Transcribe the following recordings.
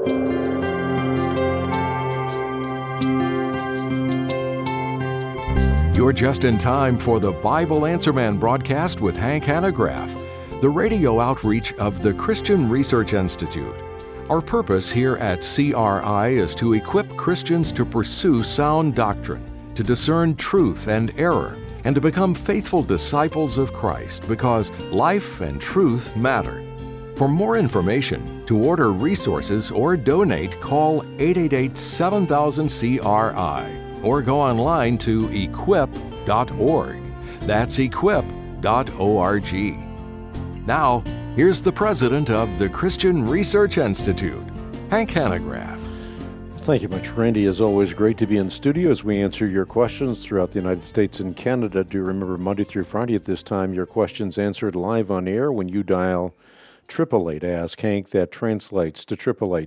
You're just in time for the Bible Answer Man broadcast with Hank Hanegraaff, the radio outreach of the Christian Research Institute. Our purpose here at CRI is to equip Christians to pursue sound doctrine, to discern truth and error, and to become faithful disciples of Christ, because life and truth matter. For more information, to order resources or donate, call 888-7000-CRI or go online to equip.org. That's equip.org. Now, here's the president of the Christian Research Institute, Hank Hanegraaff. Thank you much, Randy. As always, great to be in studio as we answer your questions throughout the United States and Canada. Do remember, Monday through Friday at this time, your questions answered live on air when you dial 888 Ask Hank. That translates to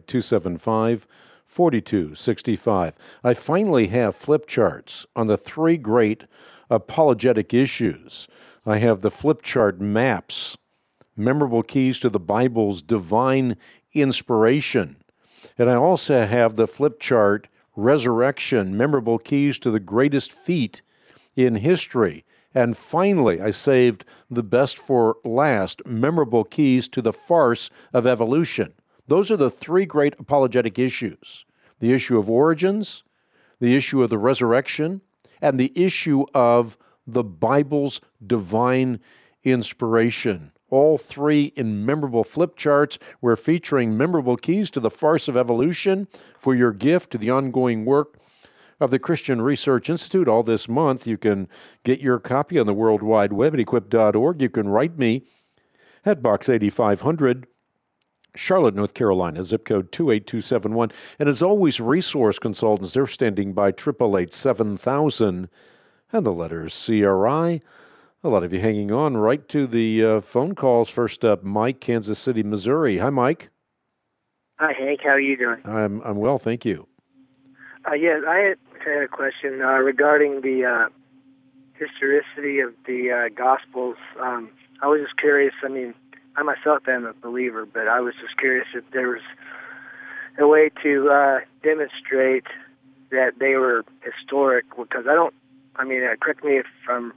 888-275-4265. I finally have flip charts on the three great apologetic issues. I have the flip chart maps, memorable keys to the Bible's divine inspiration. And I also have the flip chart resurrection, memorable keys to the greatest feat in history. And finally, I saved the best for last, memorable keys to the farce of evolution. Those are the three great apologetic issues: the issue of origins, the issue of the resurrection, and the issue of the Bible's divine inspiration. All three in memorable flip charts. We're featuring memorable keys to the farce of evolution for your gift to the ongoing work of the Christian Research Institute. All this month, you can get your copy on the World Wide Web at equip.org. You can write me at Box 8500, Charlotte, North Carolina, zip code 28271. And as always, resource consultants, they're standing by 888-7000 and the letters CRI. A lot of you hanging on right to the phone calls. First up, Mike, Kansas City, Missouri. Hi, Mike. Hi, Hank. How are you doing? I'm well, thank you. Yes, I had a question regarding the historicity of the Gospels. I was just curious. I mean, I myself am a believer, but I was just curious if there was a way to demonstrate that they were historic, because correct me if I'm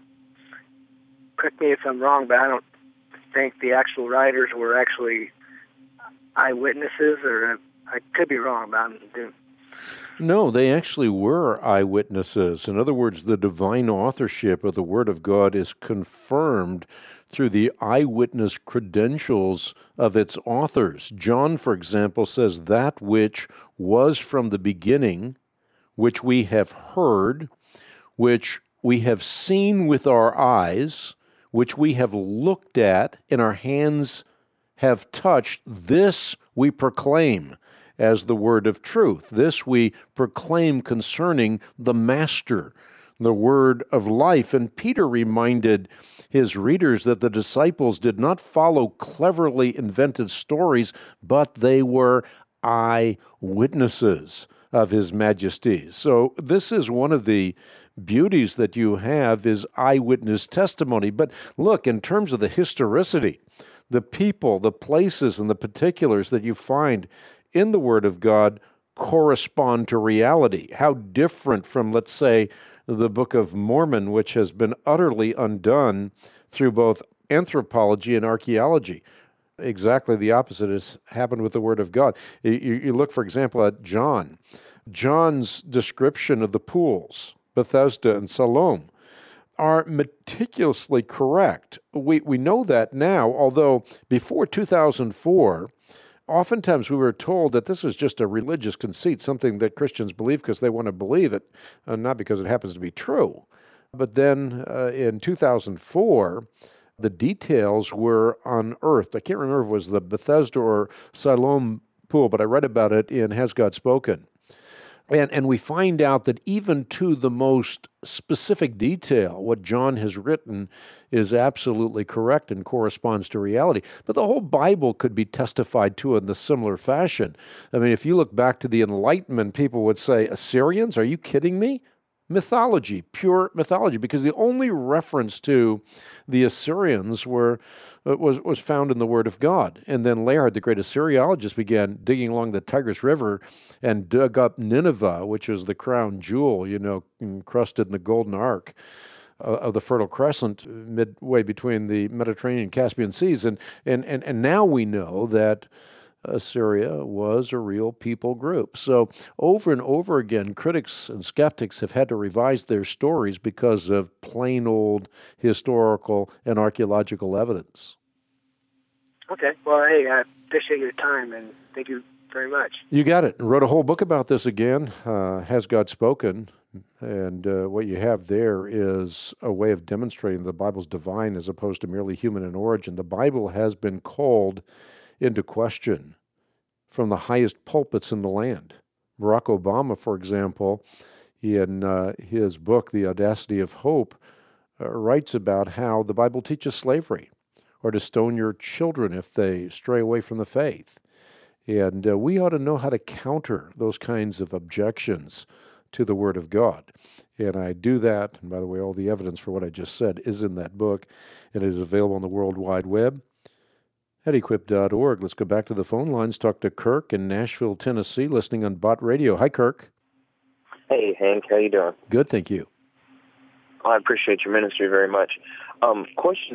wrong, but I don't think the actual writers were actually eyewitnesses, or I could be wrong, but I'm doing. No, they actually were eyewitnesses. In other words, the divine authorship of the Word of God is confirmed through the eyewitness credentials of its authors. John, for example, says, "That which was from the beginning, which we have heard, which we have seen with our eyes, which we have looked at, and our hands have touched, this we proclaim as the word of truth. This we proclaim concerning the Master, the word of life." And Peter reminded his readers that the disciples did not follow cleverly invented stories, but they were eyewitnesses of His Majesty. So this is one of the beauties that you have, is eyewitness testimony. But look, in terms of the historicity, the people, the places, and the particulars that you find in the Word of God correspond to reality. How different from, let's say, the Book of Mormon, which has been utterly undone through both anthropology and archaeology. Exactly the opposite has happened with the Word of God. You look, for example, at John. John's description of the pools, Bethesda and Siloam, are meticulously correct. We know that now, although before 2004, oftentimes we were told that this was just a religious conceit, something that Christians believe because they want to believe it, not because it happens to be true. But then in 2004, the details were unearthed. I can't remember if it was the Bethesda or Siloam pool, but I read about it in Has God Spoken? And we find out that even to the most specific detail, what John has written is absolutely correct and corresponds to reality. But the whole Bible could be testified to in the similar fashion. I mean, if you look back to the Enlightenment, people would say, Assyrians, are you kidding me? mythology, pure mythology, because the only reference to the Assyrians was found in the Word of God. And then Layard, the great Assyriologist, began digging along the Tigris River and dug up Nineveh, which is the crown jewel, encrusted in the golden arc of the Fertile Crescent, midway between the Mediterranean and Caspian Seas. And now we know that Assyria was a real people group. So over and over again, critics and skeptics have had to revise their stories because of plain old historical and archaeological evidence. Okay. Well, hey, I appreciate your time, and thank you very much. You got it. Wrote a whole book about this again, Has God Spoken? And what you have there is a way of demonstrating the Bible's divine as opposed to merely human in origin. The Bible has been called into question from the highest pulpits in the land. Barack Obama, for example, in his book, The Audacity of Hope, writes about how the Bible teaches slavery, or to stone your children if they stray away from the faith. And we ought to know how to counter those kinds of objections to the Word of God. And I do that, and by the way, all the evidence for what I just said is in that book, and it is available on the World Wide Web at equip.org. Let's go back to the phone lines, talk to Kirk in Nashville, Tennessee, listening on Bott Radio. Hi, Kirk. Hey, Hank. How you doing? Good, thank you. I appreciate your ministry very much. Question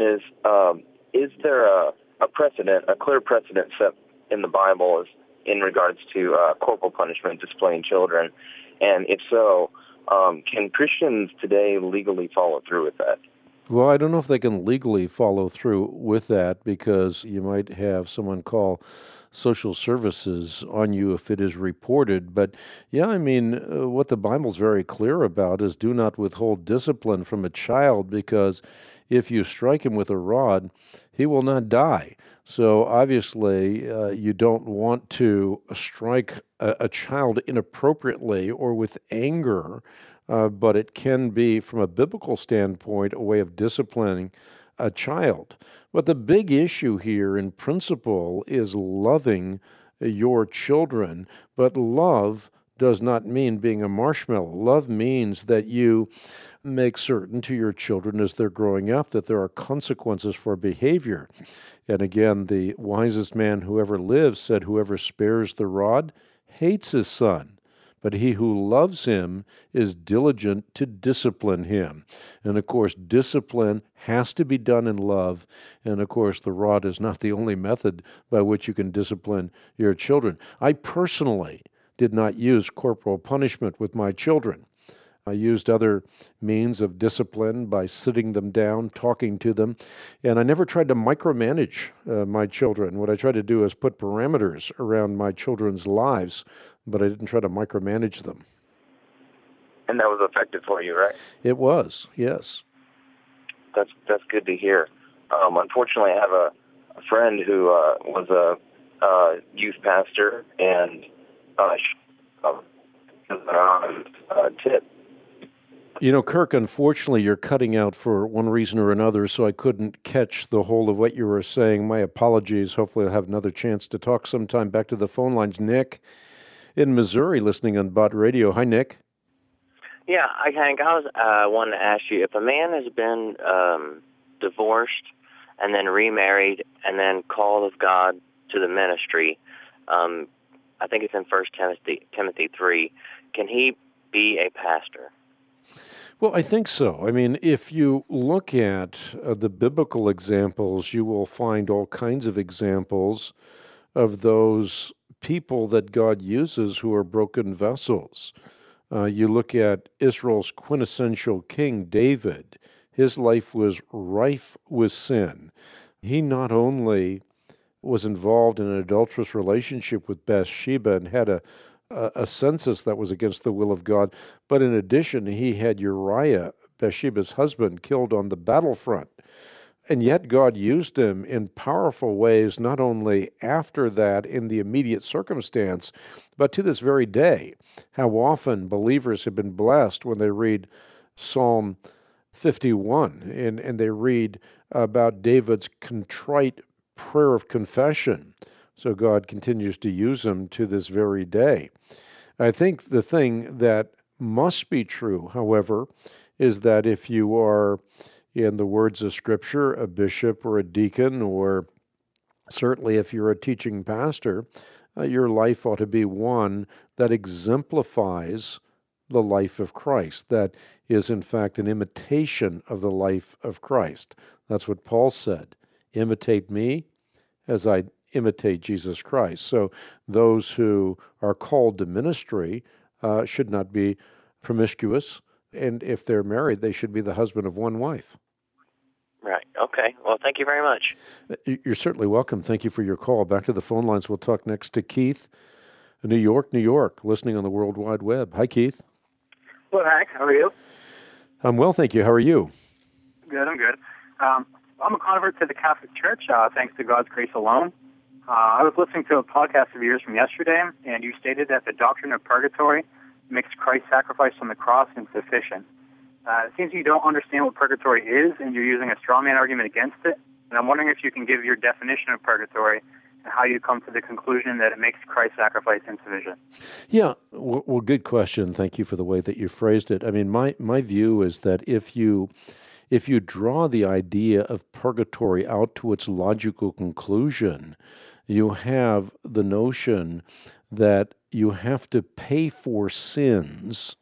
is there a precedent, a clear precedent set in the Bible in regards to corporal punishment displaying children? And if so, can Christians today legally follow through with that? Well, I don't know if they can legally follow through with that, because you might have someone call social services on you if it is reported. But yeah, I mean, what the Bible's very clear about is do not withhold discipline from a child, because if you strike him with a rod, he will not die. So obviously, you don't want to strike a child inappropriately or with anger, but it can be, from a biblical standpoint, a way of disciplining a child. But the big issue here in principle is loving your children, but love does not mean being a marshmallow. Love means that you make certain to your children as they're growing up that there are consequences for behavior. And again, the wisest man who ever lived said, whoever spares the rod hates his son, but he who loves him is diligent to discipline him. And of course, discipline has to be done in love. And of course, the rod is not the only method by which you can discipline your children. I personally did not use corporal punishment with my children. I used other means of discipline by sitting them down, talking to them, and I never tried to micromanage my children. What I tried to do is put parameters around my children's lives, but I didn't try to micromanage them. And that was effective for you, right? It was, yes. That's good to hear. Unfortunately, I have a friend who was a youth pastor, and tip. You know, Kirk, unfortunately, you're cutting out for one reason or another, so I couldn't catch the whole of what you were saying. My apologies. Hopefully I'll have another chance to talk sometime. Back to the phone lines. Nick in Missouri, listening on Bott Radio. Hi, Nick. Yeah, Hank, I was wanting to ask you, if a man has been divorced and then remarried and then called of God to the ministry, I think it's in 1 Timothy 3, can he be a pastor? Well, I think so. I mean, if you look at the biblical examples, you will find all kinds of examples of those people that God uses who are broken vessels. You look at Israel's quintessential king, David. His life was rife with sin. He not only was involved in an adulterous relationship with Bathsheba and had a census that was against the will of God, but in addition, he had Uriah, Bathsheba's husband, killed on the battlefront. And yet God used him in powerful ways, not only after that in the immediate circumstance, but to this very day. How often believers have been blessed when they read Psalm 51 and they read about David's contrite prayer of confession. So God continues to use him to this very day. I think the thing that must be true, however, is that if you are, in the words of Scripture, a bishop or a deacon, or certainly if you're a teaching pastor, your life ought to be one that exemplifies the life of Christ, that is in fact an imitation of the life of Christ. That's what Paul said, imitate me as I imitate Jesus Christ. So those who are called to ministry should not be promiscuous, and if they're married, they should be the husband of one wife. Right. Okay. Well, thank you very much. You're certainly welcome. Thank you for your call. Back to the phone lines. We'll talk next to Keith, New York, listening on the World Wide Web. Hi, Keith. Hello, Hank. How are you? I'm well, thank you. How are you? Good, I'm good. I'm a convert to the Catholic Church, thanks to God's grace alone. I was listening to a podcast of yours from yesterday, and you stated that the doctrine of purgatory makes Christ's sacrifice on the cross insufficient. It seems you don't understand what purgatory is, and you're using a strawman argument against it. And I'm wondering if you can give your definition of purgatory and how you come to the conclusion that it makes Christ's sacrifice insufficient. Yeah, well, good question. Thank you for the way that you phrased it. I mean, my view is that if you draw the idea of purgatory out to its logical conclusion, you have the notion that you have to pay for sins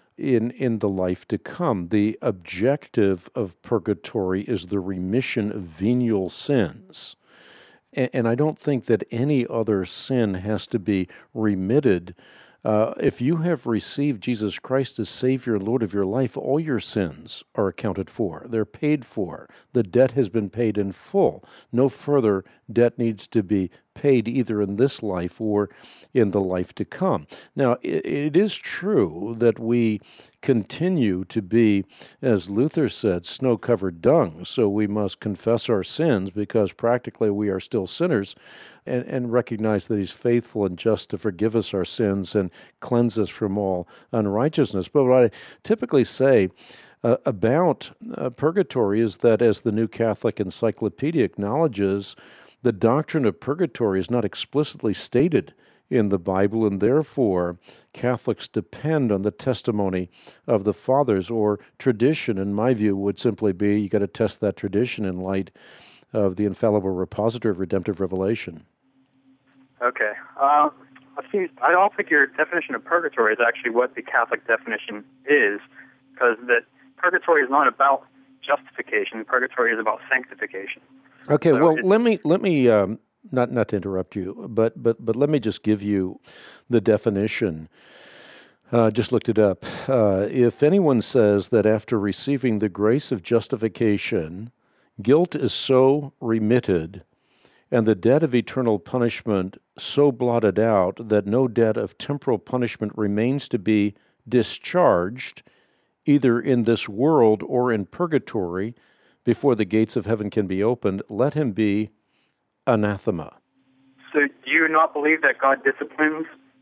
in the life to come. The objective of purgatory is the remission of venial sins. And I don't think that any other sin has to be remitted. If you have received Jesus Christ as Savior and Lord of your life, all your sins are accounted for. They're paid for. The debt has been paid in full. No further debt needs to be paid either in this life or in the life to come. Now, it is true that we continue to be, as Luther said, snow-covered dung, so we must confess our sins because practically we are still sinners and recognize that He's faithful and just to forgive us our sins and cleanse us from all unrighteousness. But what I typically say about purgatory is that, as the New Catholic Encyclopedia acknowledges, the doctrine of purgatory is not explicitly stated in the Bible, and therefore Catholics depend on the testimony of the Fathers, or tradition, in my view, would simply be you got to test that tradition in light of the infallible repository of redemptive revelation. Okay. I don't think your definition of purgatory is actually what the Catholic definition is, because that purgatory is not about justification. Purgatory is about sanctification. Okay, So well, let me not to interrupt you, but let me just give you the definition. Just looked it up. If anyone says that after receiving the grace of justification, guilt is so remitted and the debt of eternal punishment so blotted out that no debt of temporal punishment remains to be discharged, either in this world or in purgatory, before the gates of heaven can be opened, let him be anathema. So do you not believe that God disciplines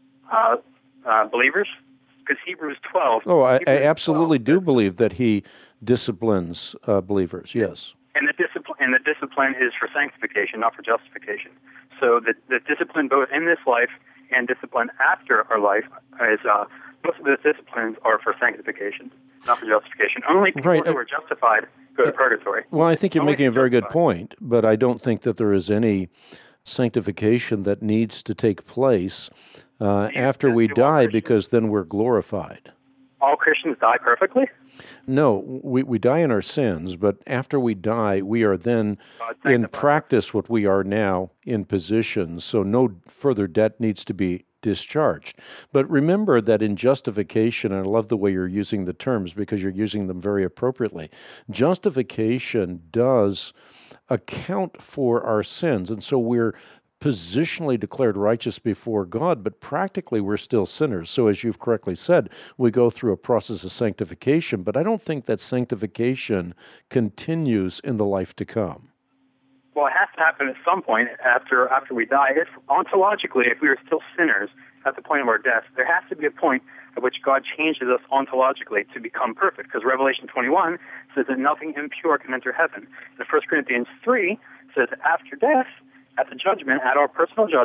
believers? Because Hebrews 12... Oh, I absolutely do believe that He disciplines believers, yes. And the discipline is for sanctification, not for justification. So the discipline both in this life and discipline after our life is... most of the disciplines are for sanctification, not for justification. Only people who are justified go to purgatory. Well, I think you're making a very good point, but I don't think that there is any sanctification that needs to take place after we die, because then we're glorified. All Christians die perfectly? No, we die in our sins, but after we die, we are then in practice what we are now in position, so no further debt needs to be discharged. But remember that in justification, and I love the way you're using the terms because you're using them very appropriately, justification does account for our sins, and so we're positionally declared righteous before God, but practically we're still sinners. So as you've correctly said, we go through a process of sanctification, but I don't think that sanctification continues in the life to come. Well, it has to happen at some point after we die. Ontologically, if we are still sinners at the point of our death, there has to be a point at which God changes us ontologically to become perfect, because Revelation 21 says that nothing impure can enter heaven. And 1 Corinthians 3 says that after death, at the judgment, at our personal judgment,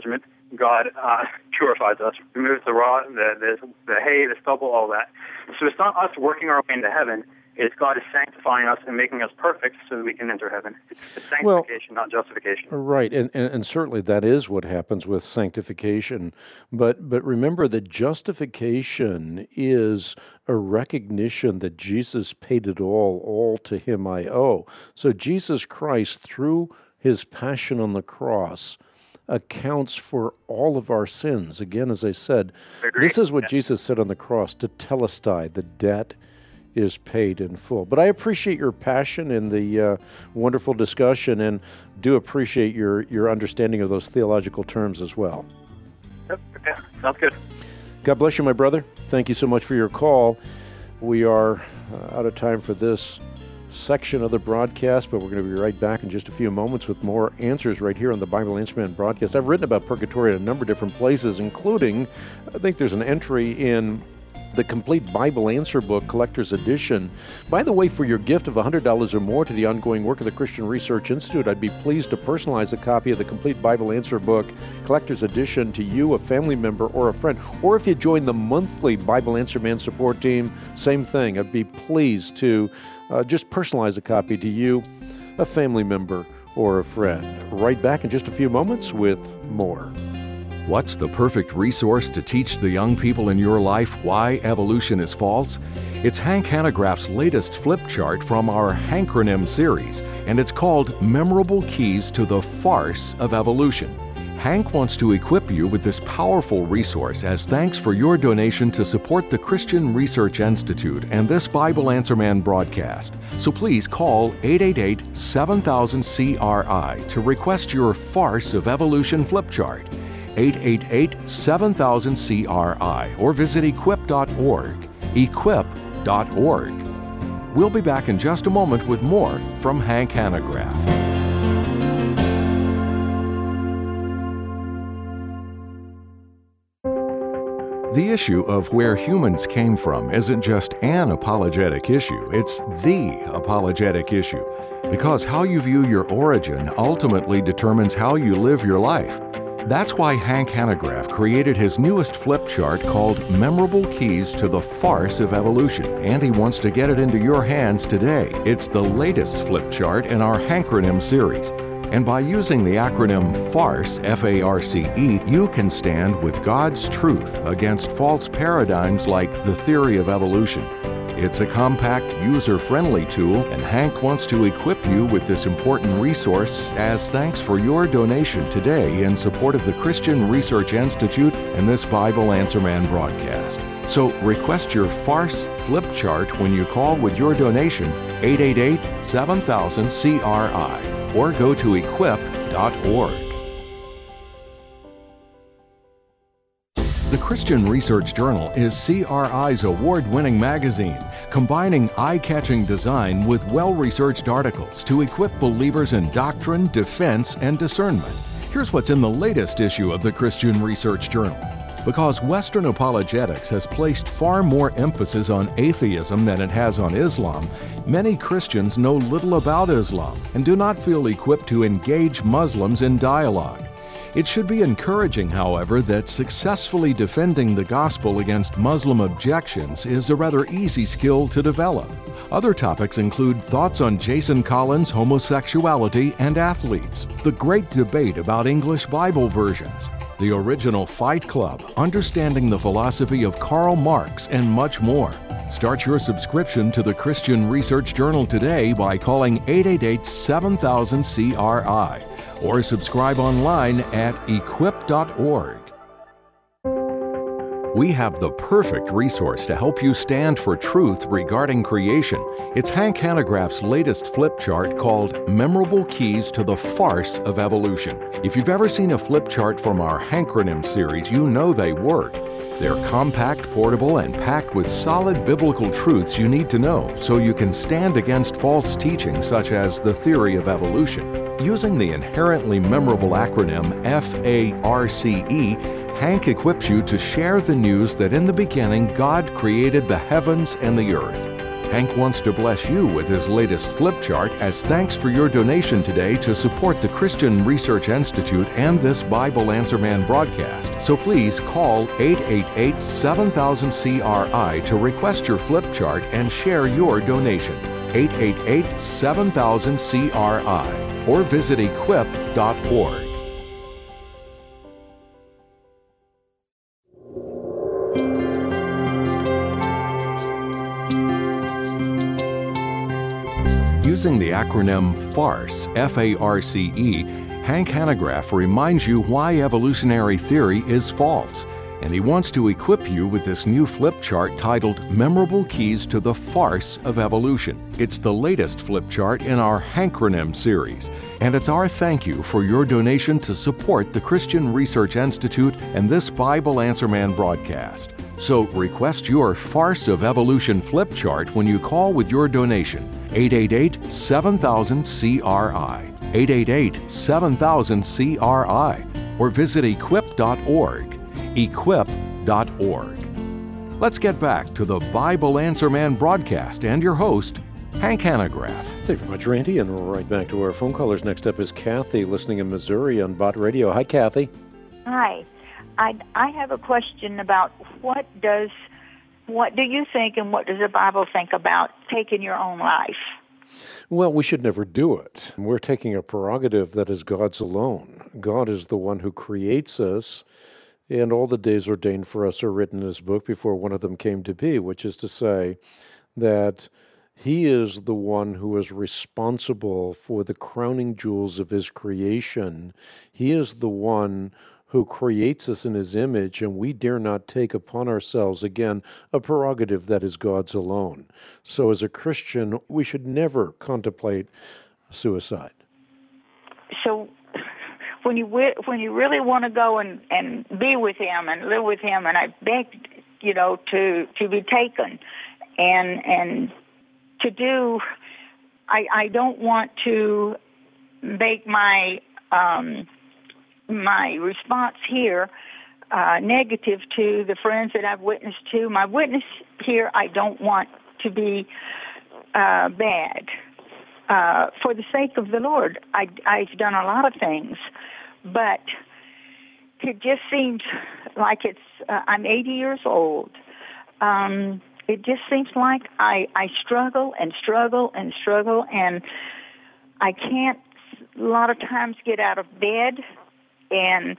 God purifies us, removes the rot, the hay, the stubble, all that. So it's not us working our way into heaven. It's God is sanctifying us and making us perfect so that we can enter heaven. It's sanctification, not justification. Right, and certainly that is what happens with sanctification. But remember that justification is a recognition that Jesus paid it all to him I owe. So Jesus Christ, through his passion on the cross, accounts for all of our sins. Again, as I said, this is what Jesus said on the cross, tetelestai, the debt is paid in full. But I appreciate your passion and the wonderful discussion, and do appreciate your understanding of those theological terms as well. Yep. Okay. Sounds good. God bless you, my brother. Thank you so much for your call. We are out of time for this section of the broadcast, but we're going to be right back in just a few moments with more answers right here on the Bible Answer Man broadcast. I've written about purgatory in a number of different places, including, I think there's an entry in the Complete Bible Answer Book, Collector's Edition. By the way, for your gift of $100 or more to the ongoing work of the Christian Research Institute, I'd be pleased to personalize a copy of the Complete Bible Answer Book, Collector's Edition, to you, a family member, or a friend. Or if you join the monthly Bible Answer Man support team, same thing. I'd be pleased to just personalize a copy to you, a family member, or a friend. Right back in just a few moments with more. What's the perfect resource to teach the young people in your life why evolution is false? It's Hank Hanegraaff's latest flip chart from our Hankronym series, and it's called Memorable Keys to the Farce of Evolution. Hank wants to equip you with this powerful resource as thanks for your donation to support the Christian Research Institute and this Bible Answer Man broadcast. So please call 888-7000-CRI to request your Farce of Evolution flip chart. 888-7000-CRI, or visit equip.org. Equip.org. We'll be back in just a moment with more from Hank Hanegraaff. The issue of where humans came from isn't just an apologetic issue, it's the apologetic issue, because how you view your origin ultimately determines how you live your life. That's why Hank Hanegraaff created his newest flip chart called Memorable Keys to the Farce of Evolution, and he wants to get it into your hands today. It's the latest flip chart in our Hankronym series. And by using the acronym FARCE, F-A-R-C-E, you can stand with God's truth against false paradigms like the theory of evolution. It's a compact, user-friendly tool, and Hank wants to equip you with this important resource as thanks for your donation today in support of the Christian Research Institute and this Bible Answer Man broadcast. So request your Farce flip chart when you call with your donation, 888-7000-CRI, or go to equip.org. The Christian Research Journal is CRI's award-winning magazine, combining eye-catching design with well-researched articles to equip believers in doctrine, defense, and discernment. Here's what's in the latest issue of the Christian Research Journal. Because Western apologetics has placed far more emphasis on atheism than it has on Islam, many Christians know little about Islam and do not feel equipped to engage Muslims in dialogue. It should be encouraging, however, that successfully defending the gospel against Muslim objections is a rather easy skill to develop. Other topics include thoughts on Jason Collins' homosexuality and athletes, the great debate about English Bible versions, the original Fight Club, understanding the philosophy of Karl Marx, and much more. Start your subscription to the Christian Research Journal today by calling 888-7000-CRI. or subscribe online at equip.org. We have the perfect resource to help you stand for truth regarding creation. It's Hank Hanegraaff's latest flip chart called Memorable Keys to the Farce of Evolution. If you've ever seen a flip chart from our Hankronym series, you know they work. They're compact, portable, and packed with solid biblical truths you need to know so you can stand against false teaching such as the theory of evolution. Using the inherently memorable acronym FARCE, Hank equips you to share the news that in the beginning God created the heavens and the earth. Hank wants to bless you with his latest flip chart as thanks for your donation today to support the Christian Research Institute and this Bible Answer Man broadcast. So please call 888-7000-CRI to request your flip chart and share your donation. 888-7000-CRI or visit equip.org. Using the acronym FARCE, F-A-R-C-E, Hank Hanegraaff reminds you why evolutionary theory is false, and he wants to equip you with this new flip chart titled Memorable Keys to the Farce of Evolution. It's the latest flip chart in our Hankronym series, and it's our thank you for your donation to support the Christian Research Institute and this Bible Answer Man broadcast. So request your Farce of Evolution flip chart when you call with your donation. 888-7000-CRI, 888-7000-CRI, or visit equip.org, equip.org. Let's get back to the Bible Answer Man broadcast and your host, Hank Hanegraaff. Thank you very much, Randy, and we're right back to our phone callers. Next up is Kathy, listening in Missouri on Bott Radio. Hi, Kathy. Hi. I have a question about what do you think and what does the Bible think about taking your own life? Well, we should never do it. We're taking a prerogative that is God's alone. God is the one who creates us, and all the days ordained for us are written in His book before one of them came to be, which is to say that He is the one who is responsible for the crowning jewels of His creation. He is the one who creates us in His image, and we dare not take upon ourselves, again, a prerogative that is God's alone. So as a Christian, we should never contemplate suicide. So when you really want to go and be with Him and live with Him, and I begged, to be taken and to do, I don't want to make my response here negative to the friends that I've witnessed to. My witness here, I don't want to be bad. For the sake of the Lord, I've done a lot of things, but it just seems like I'm 80 years old. It just seems like I struggle and struggle and struggle, and I can't a lot of times get out of bed. And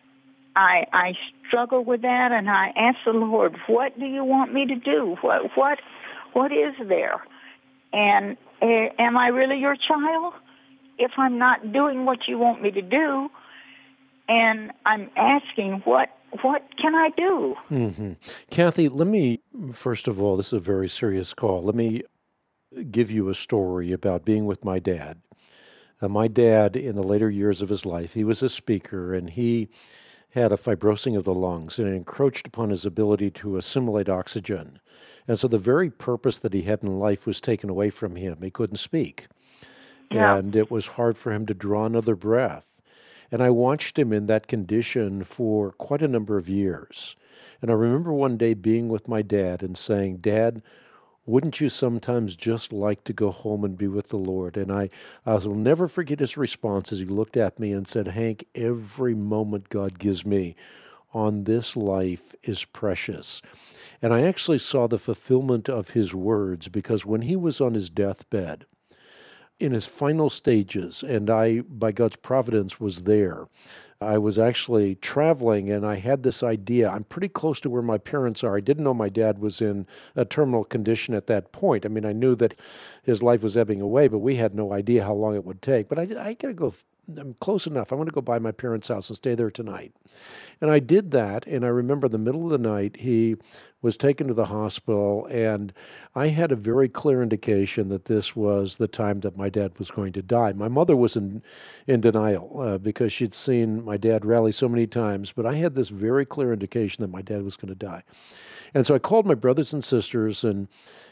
I struggle with that, and I ask the Lord, what do you want me to do? What is there? And am I really your child if I'm not doing what you want me to do? And I'm asking, what can I do? Mm-hmm. Kathy, let me, first of all, this is a very serious call. Let me give you a story about being with my dad. My dad, in the later years of his life, he was a speaker, and he had a fibrosing of the lungs, and it encroached upon his ability to assimilate oxygen. And so the very purpose that he had in life was taken away from him. He couldn't speak. Yeah. And it was hard for him to draw another breath. And I watched him in that condition for quite a number of years. And I remember one day being with my dad and saying, Dad, wouldn't you sometimes just like to go home and be with the Lord? And I will never forget his response as he looked at me and said, Hank, every moment God gives me on this life is precious. And I actually saw the fulfillment of his words, because when he was on his deathbed, in his final stages, and I, by God's providence, was there. I was actually traveling, and I had this idea. I'm pretty close to where my parents are. I didn't know my dad was in a terminal condition at that point. I mean, I knew that his life was ebbing away, but we had no idea how long it would take. But I got to go. I'm close enough. I want to go by my parents' house and stay there tonight. And I did that, and I remember the middle of the night, he was taken to the hospital, and I had a very clear indication that this was the time that my dad was going to die. My mother was in denial because she'd seen my dad rally so many times, but I had this very clear indication that my dad was going to die. And so I called my brothers and sisters, and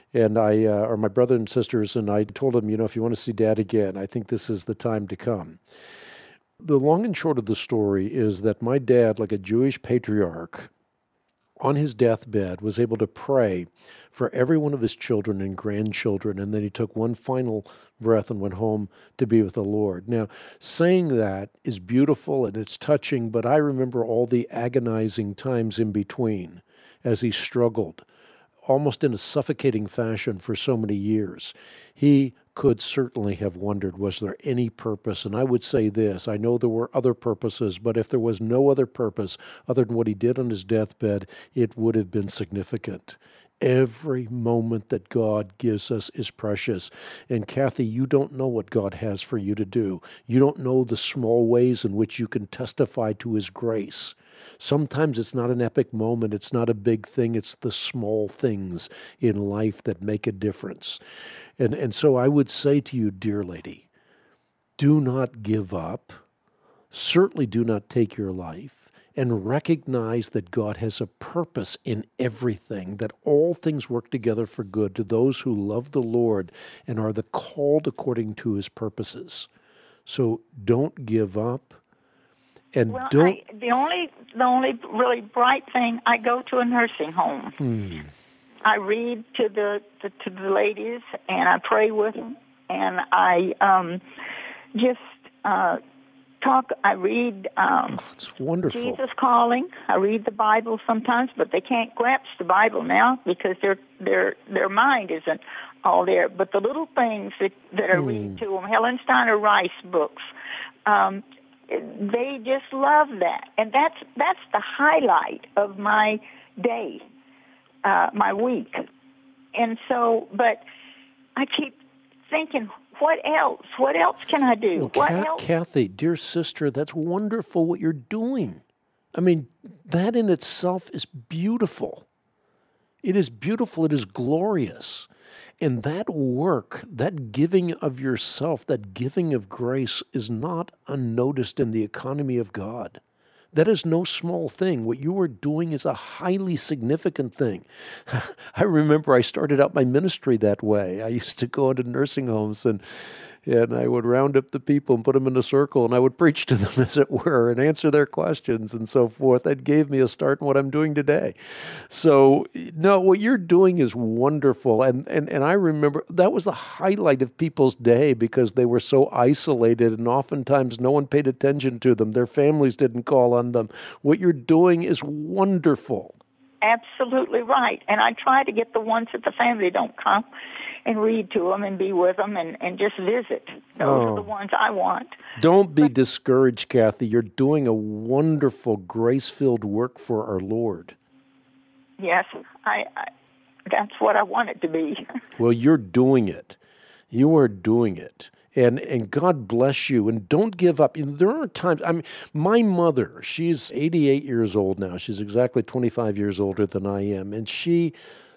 my brother and sisters, and I told them, if you want to see Dad again, I think this is the time to come. The long and short of the story is that my dad, like a Jewish patriarch, on his deathbed, was able to pray for every one of his children and grandchildren, and then he took one final breath and went home to be with the Lord. Now, saying that is beautiful and it's touching, but I remember all the agonizing times in between as he struggled, almost in a suffocating fashion for so many years. He could certainly have wondered, was there any purpose? And I would say this, I know there were other purposes, but if there was no other purpose other than what he did on his deathbed, it would have been significant. Every moment that God gives us is precious. And Kathy, you don't know what God has for you to do. You don't know the small ways in which you can testify to his grace. Sometimes it's not an epic moment, it's not a big thing, it's the small things in life that make a difference. And so I would say to you, dear lady, do not give up. Certainly do not take your life. And recognize that God has a purpose in everything, that all things work together for good to those who love the Lord and are the called according to his purposes. So don't give up. And well, don't. The only really bright thing, I go to a nursing home. I read to the ladies, and I pray with them, and I just talk. I read. It's wonderful. Jesus Calling. I read the Bible sometimes, but they can't grasp the Bible now because their mind isn't all there. But the little things that I read to them, Helen Steiner Rice books. They just love that, and that's the highlight of my day, my week. And so, but I keep thinking, what else? What else can I do? Well, what else? Kathy, dear sister, that's wonderful what you're doing. I mean, that in itself is beautiful. It is beautiful. It is glorious. And that work, that giving of yourself, that giving of grace is not unnoticed in the economy of God. That is no small thing. What you are doing is a highly significant thing. I remember I started out my ministry that way. I used to go into nursing homes and I would round up the people and put them in a circle, and I would preach to them, as it were, and answer their questions and so forth. That gave me a start in what I'm doing today. So, no, what you're doing is wonderful. And I remember that was the highlight of people's day because they were so isolated, and oftentimes no one paid attention to them. Their families didn't call on them. What you're doing is wonderful. Absolutely right. And I try to get the ones that the family don't come and read to them and be with them and just visit. Those are the ones I want. Don't be discouraged, Kathy. You're doing a wonderful, grace-filled work for our Lord. Yes, I that's what I want it to be. Well, you're doing it. You are doing it. And God bless you. And don't give up. There are times, my mother, she's 88 years old now. She's exactly 25 years older than I am. And she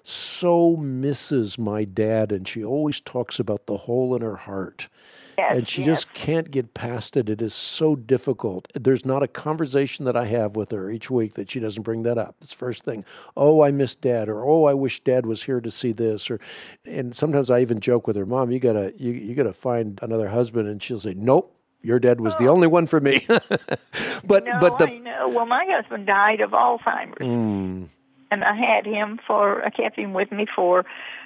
so misses my dad, and she always talks about the hole in her heart. Yes, and she just can't get past it. It is so difficult. There's not a conversation that I have with her each week that she doesn't bring that up. It's first thing, oh, I miss Dad, or oh, I wish Dad was here to see this, and sometimes I even joke with her, Mom, you gotta find another husband, and she'll say, nope. Your dad was the only one for me. I know. Well, my husband died of Alzheimer's. And I kept him with me for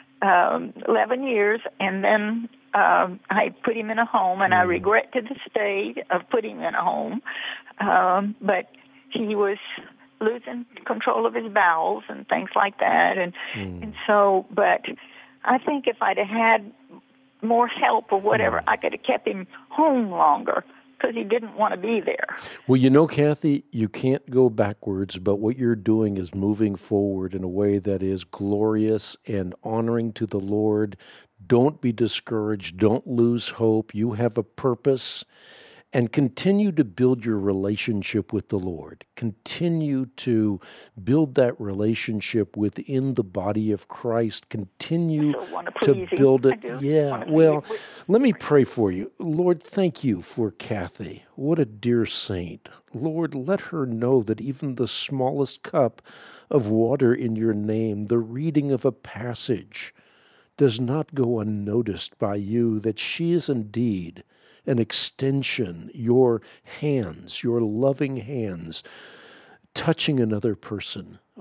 11 years, and then I put him in a home, and I regret to this day of putting him in a home, but he was losing control of his bowels and things like that, and so, but I think if I'd have had more help or whatever, I could have kept him home longer, because he didn't want to be there. Well, you know, Kathy, you can't go backwards, but what you're doing is moving forward in a way that is glorious and honoring to the Lord. Don't be discouraged. Don't lose hope. You have a purpose. And continue to build your relationship with the Lord. Continue to build that relationship within the body of Christ. Continue to build it. Yeah, well, let me pray for you. Lord, thank you for Kathy. What a dear saint. Lord, let her know that even the smallest cup of water in your name, the reading of a passage, does not go unnoticed by you, that she is indeed an extension, your hands, your loving hands, touching another person.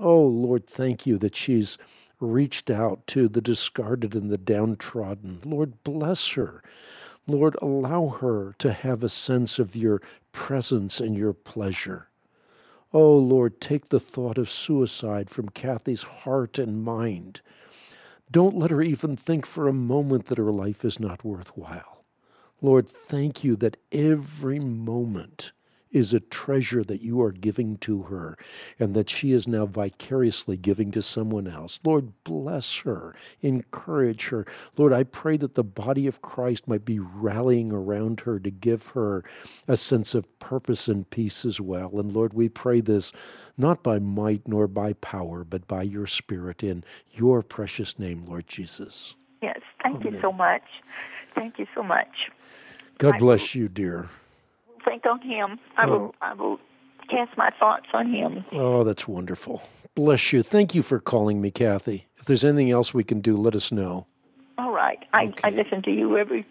Oh, Lord, thank you that she's reached out to the discarded and the downtrodden. Lord, bless her. Lord, allow her to have a sense of your presence and your pleasure. Oh, Lord, take the thought of suicide from Kathy's heart and mind. Don't let her even think for a moment that her life is not worthwhile. Lord, thank you that every moment is a treasure that you are giving to her and that she is now vicariously giving to someone else. Lord, bless her, encourage her. Lord, I pray that the body of Christ might be rallying around her to give her a sense of purpose and peace as well. And Lord, we pray this not by might nor by power, but by your Spirit in your precious name, Lord Jesus. Yes, thank Amen. you so much. Thank you so much. God bless you, dear. Think on him. I will cast my thoughts on him. Oh, that's wonderful. Bless you. Thank you for calling me, Kathy. If there's anything else we can do, let us know. All right. I listen to you every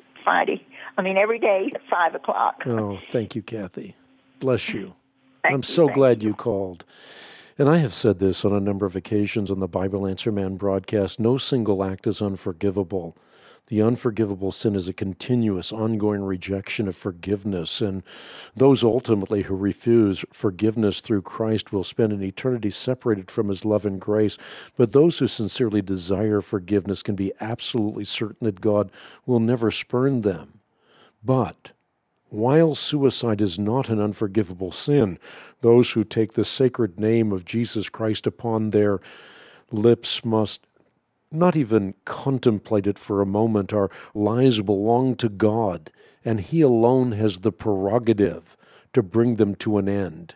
day at 5 o'clock. Oh, thank you, Kathy. Bless you. I'm so glad you called. And I have said this on a number of occasions on the Bible Answer Man broadcast. No single act is unforgivable. The unforgivable sin is a continuous, ongoing rejection of forgiveness, and those ultimately who refuse forgiveness through Christ will spend an eternity separated from his love and grace. But those who sincerely desire forgiveness can be absolutely certain that God will never spurn them. But while suicide is not an unforgivable sin, those who take the sacred name of Jesus Christ upon their lips must not even contemplate it for a moment. Our lives belong to God, and he alone has the prerogative to bring them to an end.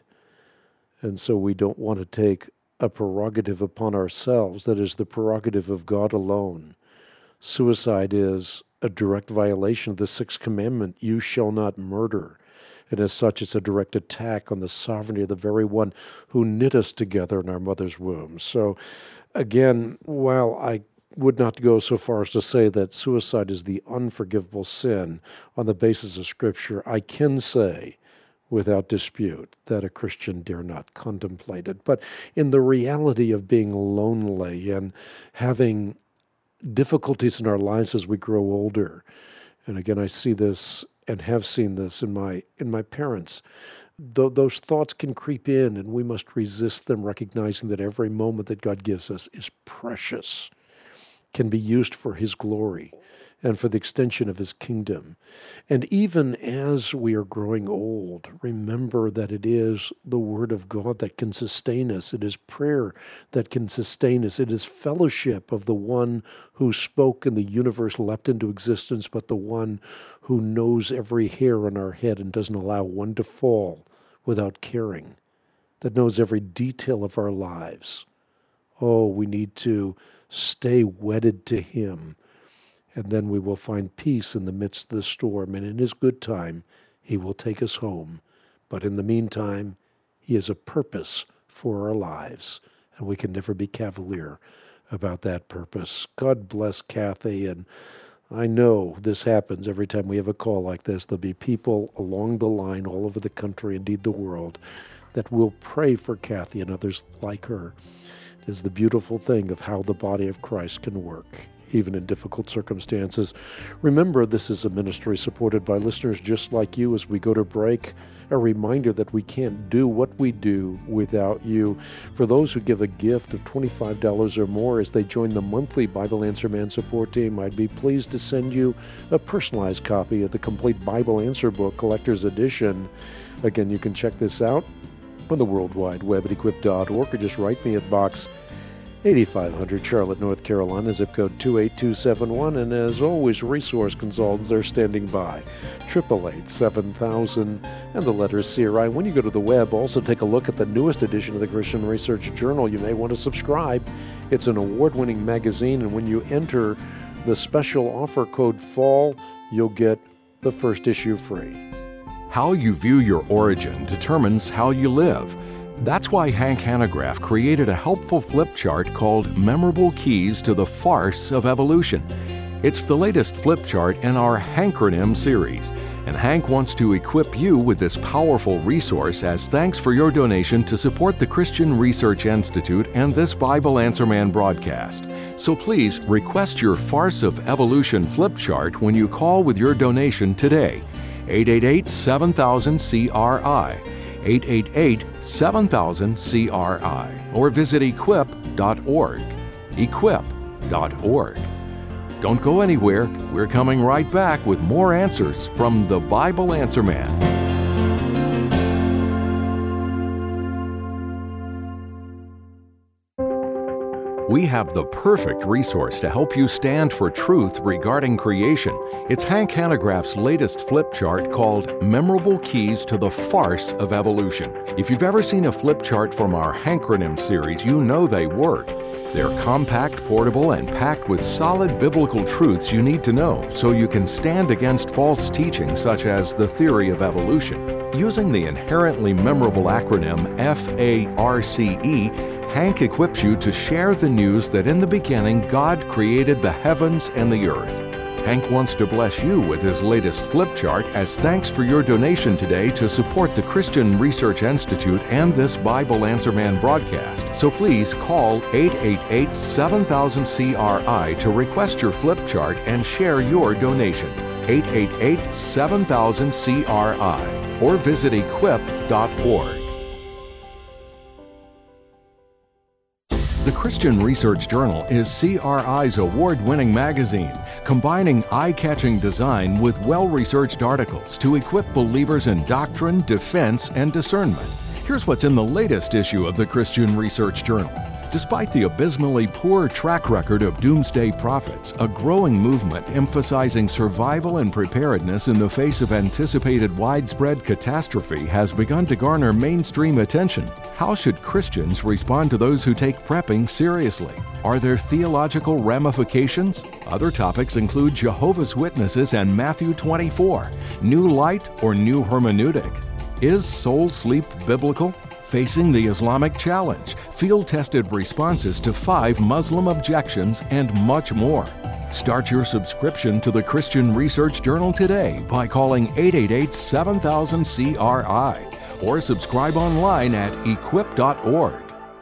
And so we don't want to take a prerogative upon ourselves that is the prerogative of God alone. Suicide is a direct violation of the sixth commandment, you shall not murder. And as such, it's a direct attack on the sovereignty of the very one who knit us together in our mother's womb. So, again, while I would not go so far as to say that suicide is the unforgivable sin on the basis of Scripture, I can say without dispute that a Christian dare not contemplate it. But in the reality of being lonely and having difficulties in our lives as we grow older, and again, I see this and have seen this in my parents. Those thoughts can creep in, and we must resist them, recognizing that every moment that God gives us is precious, can be used for his glory and for the extension of his kingdom. And even as we are growing old, remember that it is the Word of God that can sustain us. It is prayer that can sustain us. It is fellowship of the one who spoke and the universe leapt into existence, but the one who knows every hair on our head and doesn't allow one to fall without caring, that knows every detail of our lives. Oh, we need to stay wedded to him, and then we will find peace in the midst of the storm, and in his good time, he will take us home. But in the meantime, he has a purpose for our lives, and we can never be cavalier about that purpose. God bless Kathy, and I know this happens every time we have a call like this. There'll be people along the line all over the country, indeed the world, that will pray for Kathy and others like her. It is the beautiful thing of how the body of Christ can work, even in difficult circumstances. Remember, this is a ministry supported by listeners just like you. As we go to break, a reminder that we can't do what we do without you. For those who give a gift of $25 or more as they join the monthly Bible Answer Man support team, I'd be pleased to send you a personalized copy of the complete Bible Answer Book Collector's Edition. Again, you can check this out on the World Wide Web at equip.org, or just write me at Box 8500, Charlotte, North Carolina, zip code 28271. And as always, resource consultants are standing by. 888-7000 and the letters CRI. When you go to the web, also take a look at the newest edition of the Christian Research Journal. You may want to subscribe. It's an award-winning magazine, and when you enter the special offer code FALL, you'll get the first issue free. How you view your origin determines how you live. That's why Hank Hanegraaff created a helpful flip chart called Memorable Keys to the Farce of Evolution. It's the latest flip chart in our Hankronym series. And Hank wants to equip you with this powerful resource as thanks for your donation to support the Christian Research Institute and this Bible Answer Man broadcast. So please request your Farce of Evolution flip chart when you call with your donation today. 888-7000-CRI, 888-7000-CRI, or visit equip.org. Equip.org. Don't go anywhere. We're coming right back with more answers from the Bible Answer Man. We have the perfect resource to help you stand for truth regarding creation. It's Hank Hanegraaff's latest flip chart called Memorable Keys to the Farce of Evolution. If you've ever seen a flip chart from our Hankronym series, you know they work. They're compact, portable, and packed with solid biblical truths you need to know so you can stand against false teaching such as the theory of evolution. Using the inherently memorable acronym FARCE, Hank equips you to share the news that in the beginning God created the heavens and the earth. Hank wants to bless you with his latest flip chart as thanks for your donation today to support the Christian Research Institute and this Bible Answer Man broadcast. So please call 888-7000-CRI to request your flip chart and share your donation. 888-7000-CRI or visit equip.org. The Christian Research Journal is CRI's award-winning magazine, combining eye-catching design with well-researched articles to equip believers in doctrine, defense, and discernment. Here's what's in the latest issue of the Christian Research Journal. Despite the abysmally poor track record of doomsday prophets, a growing movement emphasizing survival and preparedness in the face of anticipated widespread catastrophe has begun to garner mainstream attention. How should Christians respond to those who take prepping seriously? Are there theological ramifications? Other topics include Jehovah's Witnesses and Matthew 24, New Light or New Hermeneutic. Is soul sleep biblical? Facing the Islamic challenge, field-tested responses to 5 Muslim objections, and much more. Start your subscription to the Christian Research Journal today by calling 888-7000-CRI or subscribe online at equip.org.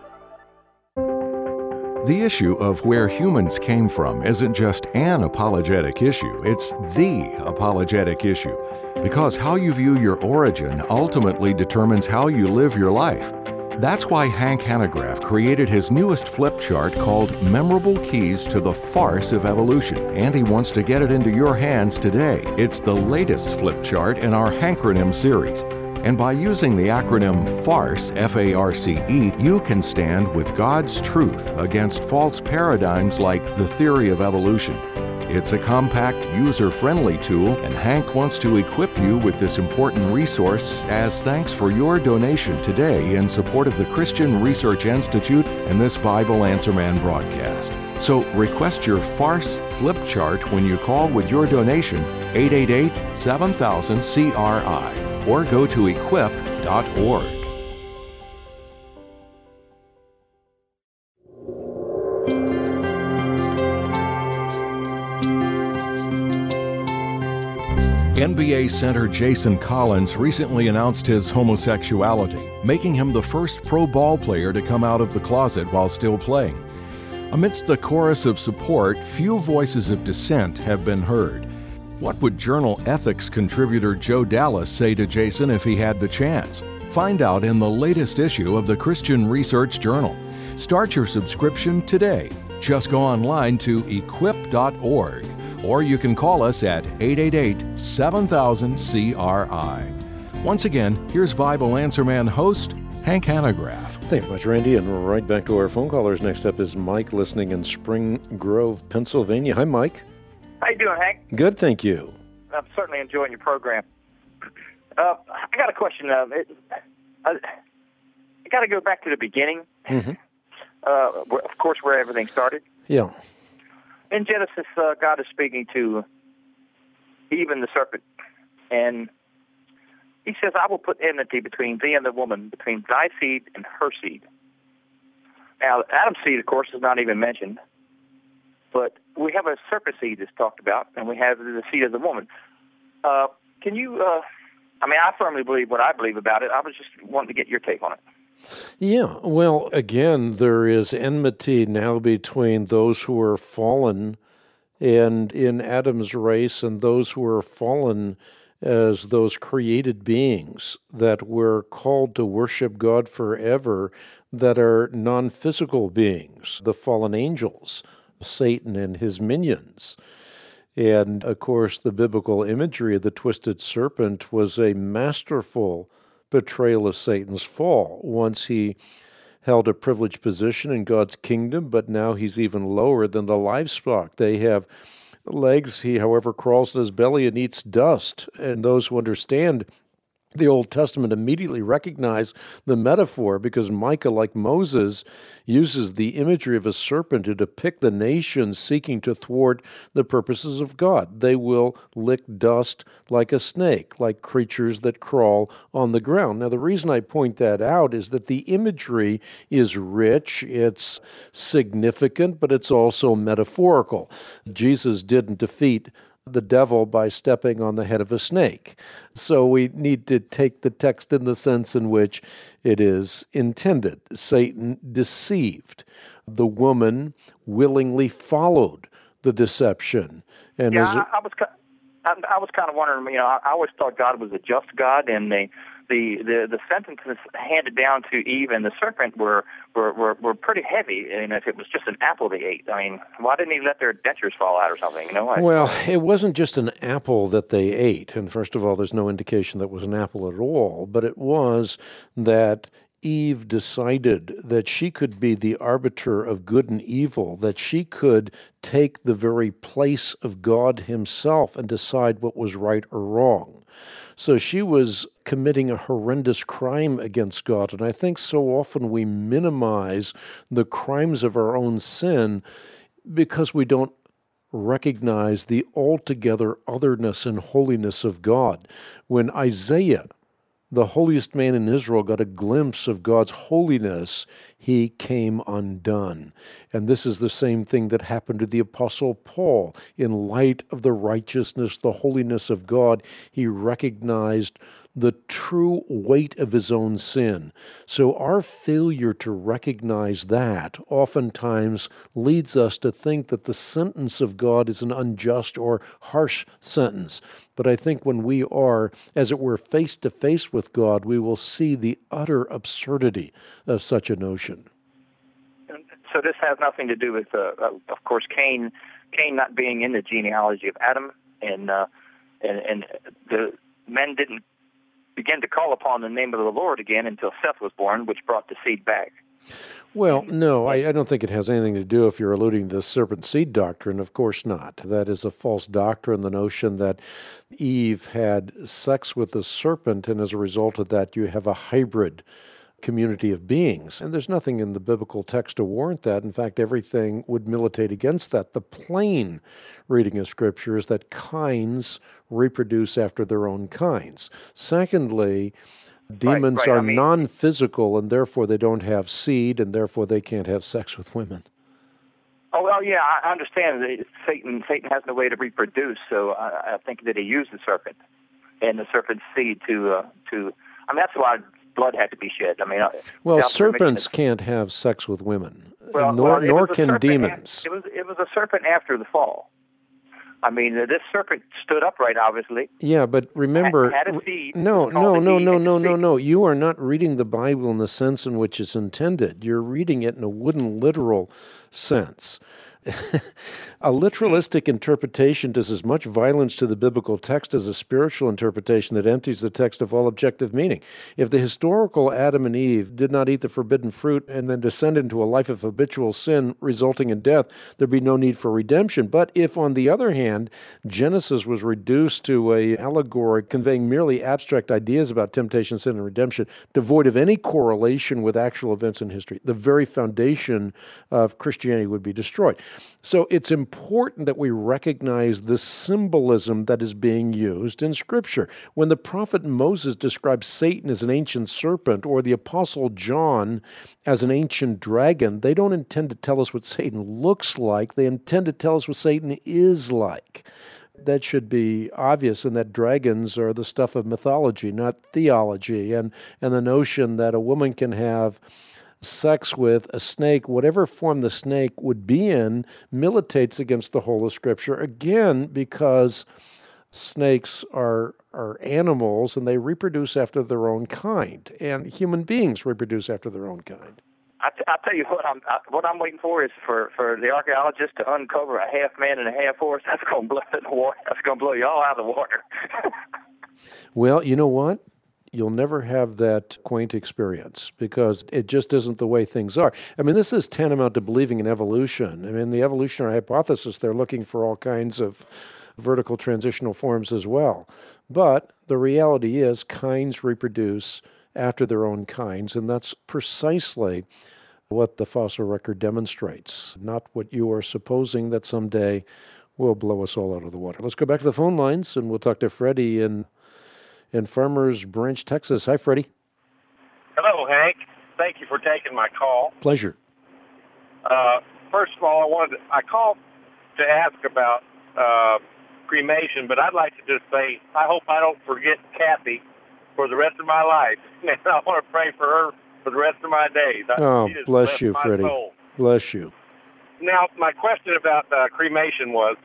The issue of where humans came from isn't just an apologetic issue, it's the apologetic issue. Because how you view your origin ultimately determines how you live your life. That's why Hank Hanegraaff created his newest flip chart called Memorable Keys to the Farce of Evolution, and he wants to get it into your hands today. It's the latest flip chart in our Hankronym series. And by using the acronym FARCE, F-A-R-C-E, you can stand with God's truth against false paradigms like the theory of evolution. It's a compact, user-friendly tool, and Hank wants to equip you with this important resource as thanks for your donation today in support of the Christian Research Institute and this Bible Answer Man broadcast. So request your Farce flip chart when you call with your donation, 888-7000-CRI, or go to equip.org. NBA center Jason Collins recently announced his homosexuality, making him the first pro ball player to come out of the closet while still playing. Amidst the chorus of support, few voices of dissent have been heard. What would Journal Ethics contributor Joe Dallas say to Jason if he had the chance? Find out in the latest issue of the Christian Research Journal. Start your subscription today. Just go online to equip.org. Or you can call us at 888-7000-CRI. Once again, here's Bible Answer Man host, Hank Hanegraaff. Thank you much, Randy. And we're right back to our phone callers. Next up is Mike listening in Spring Grove, Pennsylvania. Hi, Mike. How you doing, Hank? Good, thank you. I'm certainly enjoying your program. I got a question. I got to go back to the beginning. Mm-hmm. Of course, where everything started. Yeah. In Genesis, God is speaking to Eve and the serpent, and he says, I will put enmity between thee and the woman, between thy seed and her seed. Now, Adam's seed, of course, is not even mentioned, but we have a serpent seed that's talked about, and we have the seed of the woman. Can you? I firmly believe what I believe about it. I was just wanting to get your take on it. Yeah, well, again, there is enmity now between those who are fallen and in Adam's race and those who are fallen as those created beings that were called to worship God forever, that are non-physical beings, the fallen angels, Satan and his minions. And, of course, the biblical imagery of the twisted serpent was a masterful portrayal of Satan's fall. Once he held a privileged position in God's kingdom, but now he's even lower than the livestock. They have legs. He, however, crawls in his belly and eats dust. And those who understand the Old Testament immediately recognize the metaphor, because Micah, like Moses, uses the imagery of a serpent to depict the nations seeking to thwart the purposes of God. They will lick dust like a snake, like creatures that crawl on the ground. Now, the reason I point that out is that the imagery is rich, it's significant, but it's also metaphorical. Jesus didn't defeat the devil by stepping on the head of a snake. So we need to take the text in the sense in which it is intended. Satan deceived. The woman willingly followed the deception. And I was kind of wondering, I always thought God was a just God, and the sentences handed down to Eve and the serpent were pretty heavy. And if it was just an apple they ate, why didn't he let their dentures fall out or something? Well, it wasn't just an apple that they ate. And first of all, there's no indication that it was an apple at all. But it was that Eve decided that she could be the arbiter of good and evil, that she could take the very place of God himself and decide what was right or wrong. So she was committing a horrendous crime against God. And I think so often we minimize the crimes of our own sin because we don't recognize the altogether otherness and holiness of God. When Isaiah, the holiest man in Israel, got a glimpse of God's holiness, he came undone. And this is the same thing that happened to the Apostle Paul. In light of the righteousness, the holiness of God, he recognized the true weight of his own sin. So our failure to recognize that oftentimes leads us to think that the sentence of God is an unjust or harsh sentence. But I think when we are, as it were, face to face with God, we will see the utter absurdity of such a notion. So this has nothing to do with, of course, Cain not being in the genealogy of Adam, and the men didn't begin to call upon the name of the Lord again until Seth was born, which brought the seed back. Well, no, I don't think it has anything to do if you're alluding to the serpent seed doctrine. Of course not. That is a false doctrine, the notion that Eve had sex with the serpent, and as a result of that, you have a hybrid community of beings. And there's nothing in the biblical text to warrant that. In fact, everything would militate against that. The plain reading of Scripture is that kinds reproduce after their own kinds. Secondly, demons are non-physical, and therefore they don't have seed, and therefore they can't have sex with women. Oh, well, yeah, I understand that Satan has no way to reproduce, so I think that he used the serpent and the serpent's seed to that's why blood had to be shed. Well, serpents can't have sex with women, nor can demons. It was a serpent after the fall. This serpent stood upright, obviously. Yeah, but remember, had a seed. No. You are not reading the Bible in the sense in which it's intended. You're reading it in a wooden, literal sense. A literalistic interpretation does as much violence to the biblical text as a spiritual interpretation that empties the text of all objective meaning. If the historical Adam and Eve did not eat the forbidden fruit and then descend into a life of habitual sin resulting in death, there'd be no need for redemption. But if, on the other hand, Genesis was reduced to an allegory conveying merely abstract ideas about temptation, sin, and redemption, devoid of any correlation with actual events in history, the very foundation of Christianity would be destroyed. So it's important that we recognize the symbolism that is being used in Scripture. When the prophet Moses describes Satan as an ancient serpent or the apostle John as an ancient dragon, they don't intend to tell us what Satan looks like. They intend to tell us what Satan is like. That should be obvious, and that dragons are the stuff of mythology, not theology. And the notion that a woman can have sex with a snake, whatever form the snake would be in, militates against the whole of Scripture, again, because snakes are animals and they reproduce after their own kind, and human beings reproduce after their own kind. I tell you what I'm waiting for is for the archaeologists to uncover a half man and a half horse. That's going to blow it in the water. That's going to blow you all out of the water. Well, you know what? You'll never have that quaint experience because it just isn't the way things are. I mean, this is tantamount to believing in evolution. I mean, the evolutionary hypothesis, they're looking for all kinds of vertical transitional forms as well. But the reality is kinds reproduce after their own kinds, and that's precisely what the fossil record demonstrates, not what you are supposing that someday will blow us all out of the water. Let's go back to the phone lines, and we'll talk to Freddie in Farmers Branch, Texas. Hi, Freddie. Hello, Hank. Thank you for taking my call. Pleasure. First of all, I called to ask about cremation, but I'd like to just say I hope I don't forget Kathy for the rest of my life. And I want to pray for her for the rest of my days. Bless you, Freddie. Soul. Bless you. Now, my question about cremation was,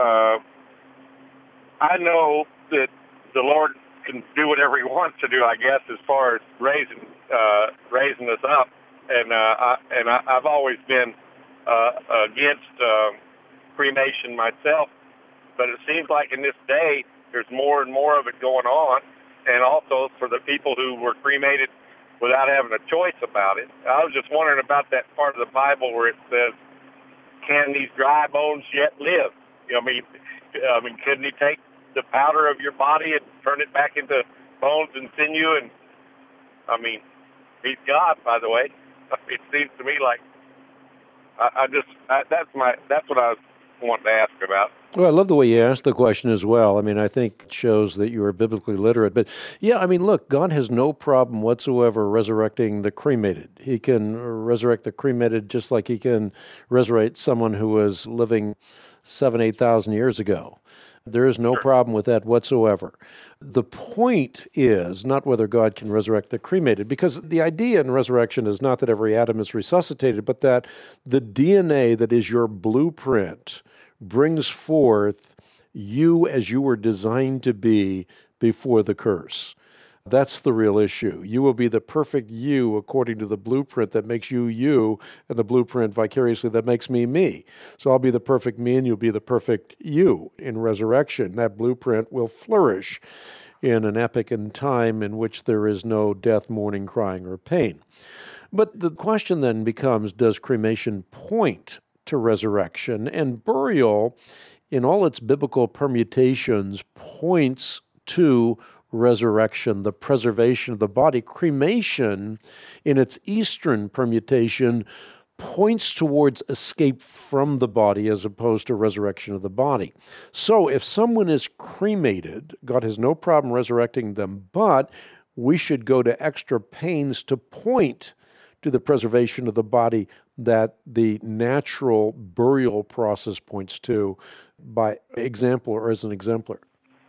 I know that the Lord can do whatever He wants to do, I guess, as far as raising us up, and I've always been against cremation myself, but it seems like in this day there's more and more of it going on, and also for the people who were cremated without having a choice about it. I was just wondering about that part of the Bible where it says, "Can these dry bones yet live?" I mean, couldn't He take the powder of your body and turn it back into bones and sinew? And I mean, He's God, by the way. It seems to me like that's what I was wanting to ask about. Well, I love the way you asked the question as well. I mean, I think it shows that you are biblically literate. But yeah, I mean, look, God has no problem whatsoever resurrecting the cremated. He can resurrect the cremated just like He can resurrect someone who was living 7,000, 8,000 years ago. There is no problem with that whatsoever. The point is not whether God can resurrect the cremated, because the idea in resurrection is not that every atom is resuscitated, but that the DNA that is your blueprint brings forth you as you were designed to be before the curse. That's the real issue. You will be the perfect you according to the blueprint that makes you you, and the blueprint vicariously that makes me me. So I'll be the perfect me, and you'll be the perfect you in resurrection. That blueprint will flourish in an epoch in time in which there is no death, mourning, crying, or pain. But the question then becomes, does cremation point to resurrection? And burial, in all its biblical permutations, points to resurrection, the preservation of the body. Cremation, in its Eastern permutation, points towards escape from the body as opposed to resurrection of the body. So if someone is cremated, God has no problem resurrecting them, but we should go to extra pains to point to the preservation of the body that the natural burial process points to by example or as an exemplar.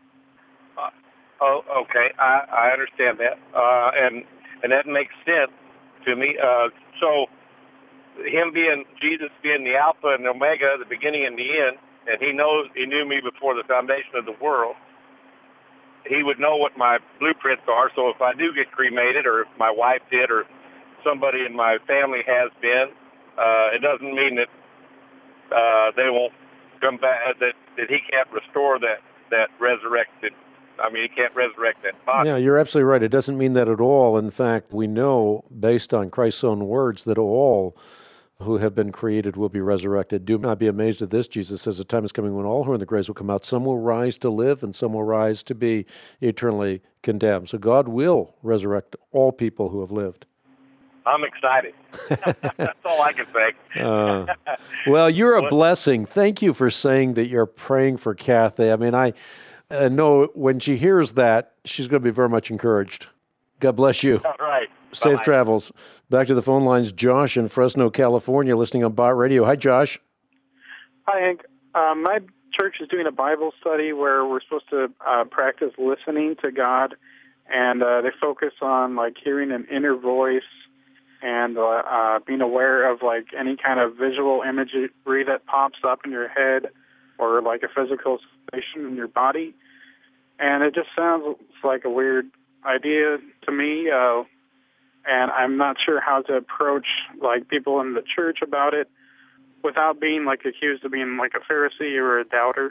Oh, okay. I understand that, and that makes sense to me. So, Jesus being the Alpha and Omega, the beginning and the end, and He knew me before the foundation of the world. He would know what my blueprints are. So if I do get cremated, or if my wife did, or somebody in my family has been, it doesn't mean that they won't come back. That He can't restore that resurrected. I mean, He can't resurrect that body. Yeah, you're absolutely right. It doesn't mean that at all. In fact, we know, based on Christ's own words, that all who have been created will be resurrected. Do not be amazed at this. Jesus says, the time is coming when all who are in the graves will come out. Some will rise to live, and some will rise to be eternally condemned. So God will resurrect all people who have lived. I'm excited. That's all I can say. Well, you're a blessing. Thank you for saying that you're praying for Kathy. I mean, I know when she hears that, she's going to be very much encouraged. God bless you. All right. Safe Bye. travels. Back to the phone lines. Josh in Fresno, California, listening on Bot Radio. Hi, Josh. Hi, Hank. My church is doing a Bible study where we're supposed to practice listening to God, and they focus on like hearing an inner voice and being aware of like any kind of visual imagery that pops up in your head or like a physical sensation in your body. And it just sounds like a weird idea to me, and I'm not sure how to approach like people in the church about it without being like accused of being like a Pharisee or a doubter.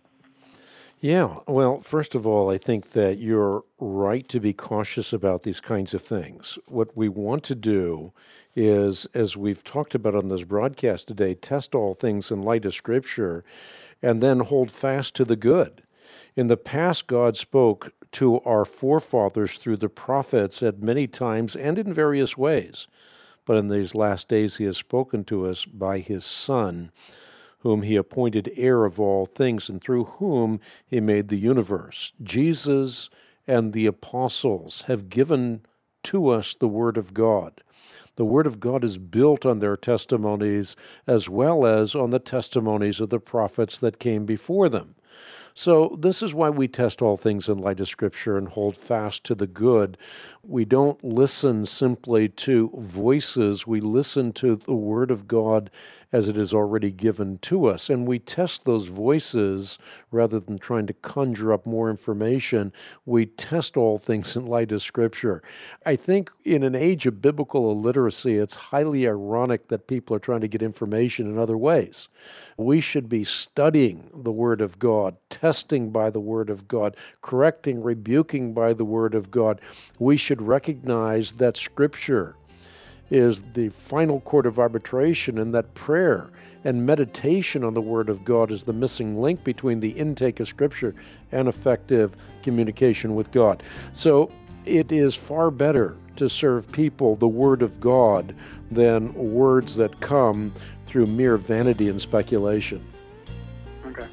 Yeah, well, first of all, I think that you're right to be cautious about these kinds of things. What we want to do is, as we've talked about on this broadcast today, test all things in light of Scripture and then hold fast to the good. In the past, God spoke to our forefathers through the prophets at many times and in various ways. But in these last days, He has spoken to us by His Son, whom He appointed heir of all things, and through whom He made the universe. Jesus and the apostles have given to us the Word of God. The Word of God is built on their testimonies as well as on the testimonies of the prophets that came before them. So this is why we test all things in light of Scripture and hold fast to the good. We don't listen simply to voices. We listen to the Word of God as it is already given to us. And we test those voices rather than trying to conjure up more information. We test all things in light of Scripture. I think in an age of biblical illiteracy, it's highly ironic that people are trying to get information in other ways. We should be studying the Word of God, testing by the Word of God, correcting, rebuking by the Word of God. We should recognize that Scripture is the final court of arbitration, and that prayer and meditation on the Word of God is the missing link between the intake of Scripture and effective communication with God. So it is far better to serve people the Word of God than words that come through mere vanity and speculation. Okay.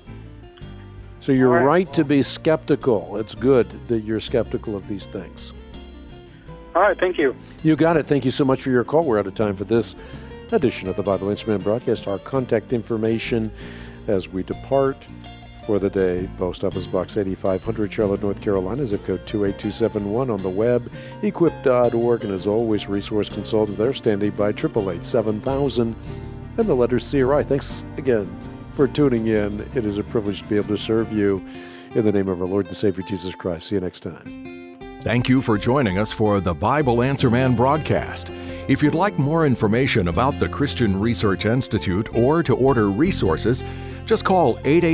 So you're right to be skeptical. It's good that you're skeptical of these things. All right, thank you. You got it. Thank you so much for your call. We're out of time for this edition of the Bible Answer Man broadcast. Our contact information as we depart for the day: Post Office Box 8500, Charlotte, North Carolina, zip code 28271. On the web, equip.org. And as always, resource consultants there standing by, 888-7000, and the letter CRI. Thanks again for tuning in. It is a privilege to be able to serve you in the name of our Lord and Savior Jesus Christ. See you next time. Thank you for joining us for the Bible Answer Man broadcast. If you'd like more information about the Christian Research Institute or to order resources, just call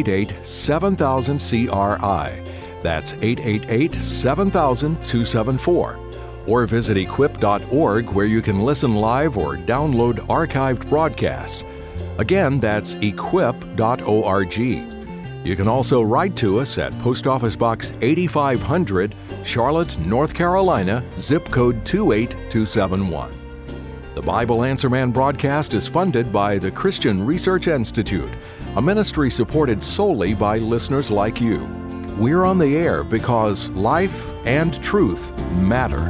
888-7000-CRI. That's 888-7000-274. Or visit equip.org, where you can listen live or download archived broadcasts. Again, that's equip.org. You can also write to us at Post Office Box 8500, Charlotte, North Carolina, zip code 28271. The Bible Answer Man broadcast is funded by the Christian Research Institute, a ministry supported solely by listeners like you. We're on the air because life and truth matter.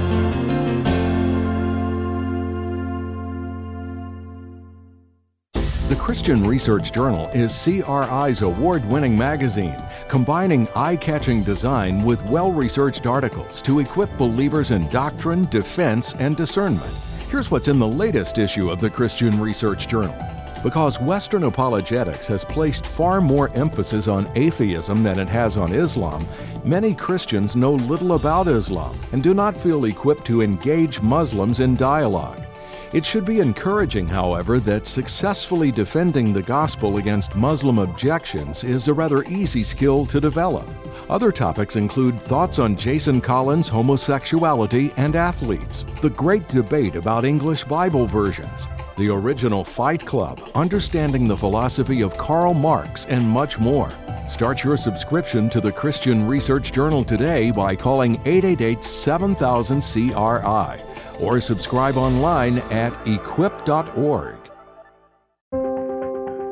The Christian Research Journal is CRI's award-winning magazine, combining eye-catching design with well-researched articles to equip believers in doctrine, defense, and discernment. Here's what's in the latest issue of the Christian Research Journal. Because Western apologetics has placed far more emphasis on atheism than it has on Islam, many Christians know little about Islam and do not feel equipped to engage Muslims in dialogue. It should be encouraging, however, that successfully defending the gospel against Muslim objections is a rather easy skill to develop. Other topics include thoughts on Jason Collins' homosexuality and athletes, the great debate about English Bible versions, the original Fight Club, understanding the philosophy of Karl Marx, and much more. Start your subscription to the Christian Research Journal today by calling 888-7000-CRI. Or subscribe online at equip.org.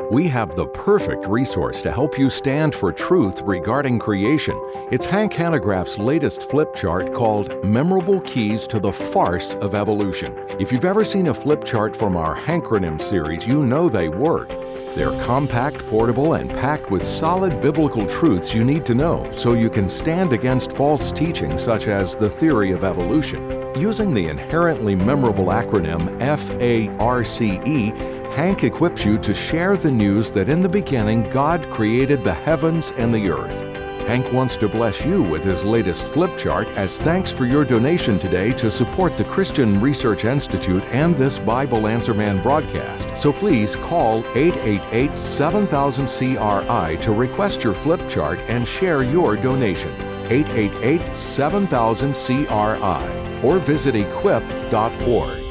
We have the perfect resource to help you stand for truth regarding creation. It's Hank Hanegraaff's latest flip chart called Memorable Keys to the Farce of Evolution. If you've ever seen a flip chart from our Hankronym series, you know they work. They're compact, portable, and packed with solid biblical truths you need to know so you can stand against false teaching such as the theory of evolution. Using the inherently memorable acronym FARCE, Hank equips you to share the news that in the beginning God created the heavens and the earth. Hank wants to bless you with his latest flip chart as thanks for your donation today to support the Christian Research Institute and this Bible Answer Man broadcast. So please call 888-7000-CRI to request your flip chart and share your donation. 888-7000-CRI or visit equip.org.